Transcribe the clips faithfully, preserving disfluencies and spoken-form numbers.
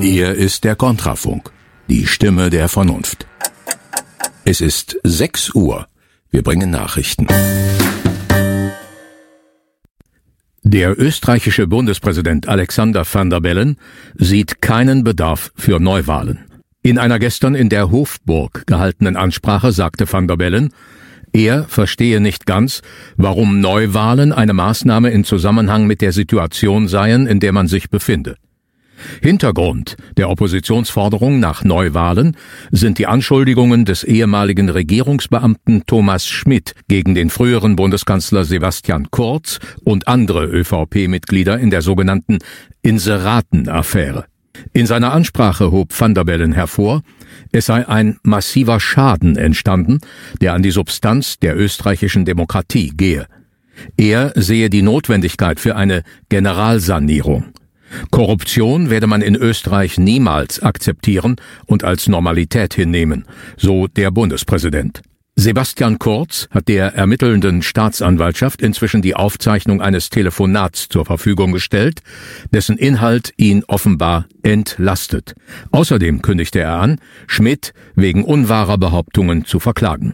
Hier ist der Kontrafunk, die Stimme der Vernunft. Es ist sechs Uhr. Wir bringen Nachrichten. Der österreichische Bundespräsident Alexander Van der Bellen sieht keinen Bedarf für Neuwahlen. In einer gestern in der Hofburg gehaltenen Ansprache sagte Van der Bellen, er verstehe nicht ganz, warum Neuwahlen eine Maßnahme in Zusammenhang mit der Situation seien, in der man sich befinde. Hintergrund der Oppositionsforderung nach Neuwahlen sind die Anschuldigungen des ehemaligen Regierungsbeamten Thomas Schmidt gegen den früheren Bundeskanzler Sebastian Kurz und andere ÖVP-Mitglieder in der sogenannten Inseraten-Affäre. In seiner Ansprache hob Van der Bellen hervor, es sei ein massiver Schaden entstanden, der an die Substanz der österreichischen Demokratie gehe. Er sehe die Notwendigkeit für eine Generalsanierung. Korruption werde man in Österreich niemals akzeptieren und als Normalität hinnehmen, so der Bundespräsident. Sebastian Kurz hat der ermittelnden Staatsanwaltschaft inzwischen die Aufzeichnung eines Telefonats zur Verfügung gestellt, dessen Inhalt ihn offenbar entlastet. Außerdem kündigte er an, Schmidt wegen unwahrer Behauptungen zu verklagen.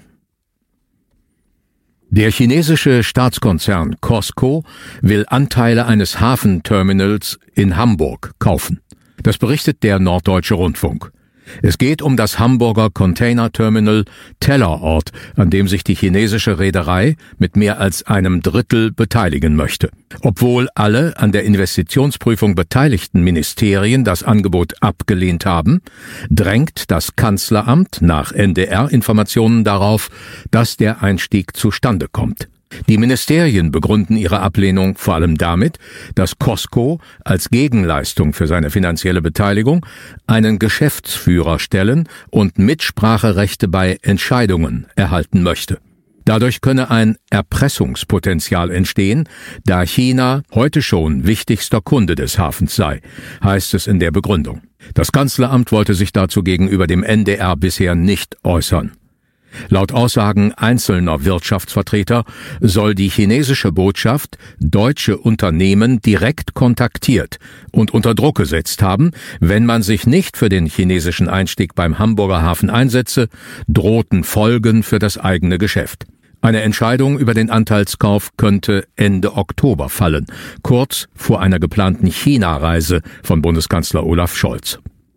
Der chinesische Staatskonzern COSCO will Anteile eines Hafenterminals in Hamburg kaufen. Das berichtet der Norddeutsche Rundfunk. Es geht um das Hamburger Containerterminal Tellerort, an dem sich die chinesische Reederei mit mehr als einem Drittel beteiligen möchte. Obwohl alle an der Investitionsprüfung beteiligten Ministerien das Angebot abgelehnt haben, drängt das Kanzleramt nach N D R-Informationen darauf, dass der Einstieg zustande kommt. Die Ministerien begründen ihre Ablehnung vor allem damit, dass COSCO als Gegenleistung für seine finanzielle Beteiligung einen Geschäftsführer stellen und Mitspracherechte bei Entscheidungen erhalten möchte. Dadurch könne ein Erpressungspotenzial entstehen, da China heute schon wichtigster Kunde des Hafens sei, heißt es in der Begründung. Das Kanzleramt wollte sich dazu gegenüber dem N D R bisher nicht äußern. Laut Aussagen einzelner Wirtschaftsvertreter soll die chinesische Botschaft deutsche Unternehmen direkt kontaktiert und unter Druck gesetzt haben, wenn man sich nicht für den chinesischen Einstieg beim Hamburger Hafen einsetze, drohten Folgen für das eigene Geschäft. Eine Entscheidung über den Anteilskauf könnte Ende Oktober fallen, kurz vor einer geplanten China-Reise von Bundeskanzler Olaf Scholz.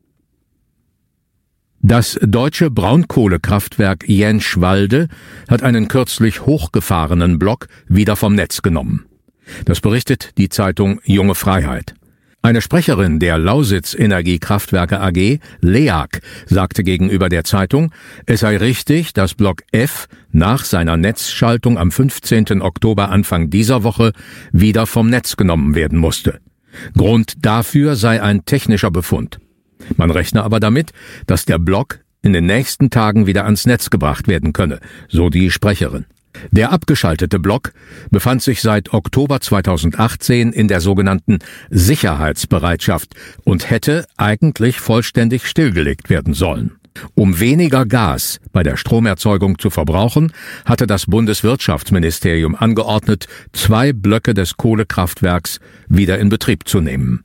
Das deutsche Braunkohlekraftwerk Jänschwalde hat einen kürzlich hochgefahrenen Block wieder vom Netz genommen. Das berichtet die Zeitung Junge Freiheit. Eine Sprecherin der Lausitz Energiekraftwerke A G, LEAG, sagte gegenüber der Zeitung, es sei richtig, dass Block F nach seiner Netzschaltung am fünfzehnten Oktober Anfang dieser Woche wieder vom Netz genommen werden musste. Grund dafür sei ein technischer Befund. Man rechne aber damit, dass der Block in den nächsten Tagen wieder ans Netz gebracht werden könne, so die Sprecherin. Der abgeschaltete Block befand sich seit Oktober zweitausendachtzehn in der sogenannten Sicherheitsbereitschaft und hätte eigentlich vollständig stillgelegt werden sollen. Um weniger Gas bei der Stromerzeugung zu verbrauchen, hatte das Bundeswirtschaftsministerium angeordnet, zwei Blöcke des Kohlekraftwerks wieder in Betrieb zu nehmen.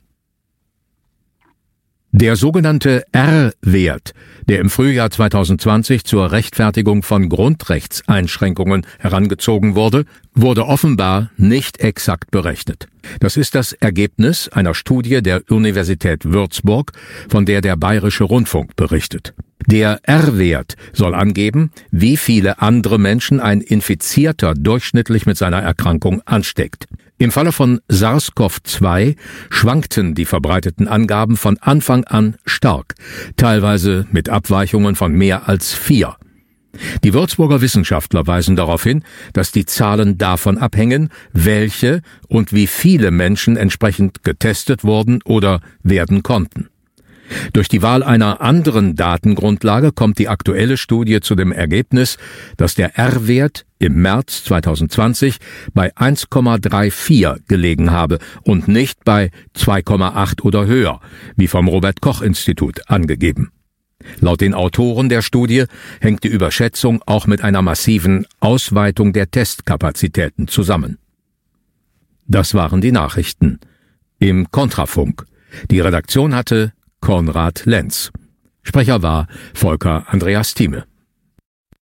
Der sogenannte R-Wert, der im Frühjahr zweitausendzwanzig zur Rechtfertigung von Grundrechtseinschränkungen herangezogen wurde, wurde offenbar nicht exakt berechnet. Das ist das Ergebnis einer Studie der Universität Würzburg, von der der Bayerische Rundfunk berichtet. Der R-Wert soll angeben, wie viele andere Menschen ein Infizierter durchschnittlich mit seiner Erkrankung ansteckt. Im Falle von SARS-C o V zwei schwankten die verbreiteten Angaben von Anfang an stark, teilweise mit Abweichungen von mehr als vier. Die Würzburger Wissenschaftler weisen darauf hin, dass die Zahlen davon abhängen, welche und wie viele Menschen entsprechend getestet wurden oder werden konnten. Durch die Wahl einer anderen Datengrundlage kommt die aktuelle Studie zu dem Ergebnis, dass der R-Wert im März zweitausendzwanzig bei eins Komma vierunddreißig gelegen habe und nicht bei zwei Komma acht oder höher, wie vom Robert-Koch-Institut angegeben. Laut den Autoren der Studie hängt die Überschätzung auch mit einer massiven Ausweitung der Testkapazitäten zusammen. Das waren die Nachrichten im Kontrafunk. Die Redaktion hatte Konrad Lenz. Sprecher war Volker Andreas Thieme.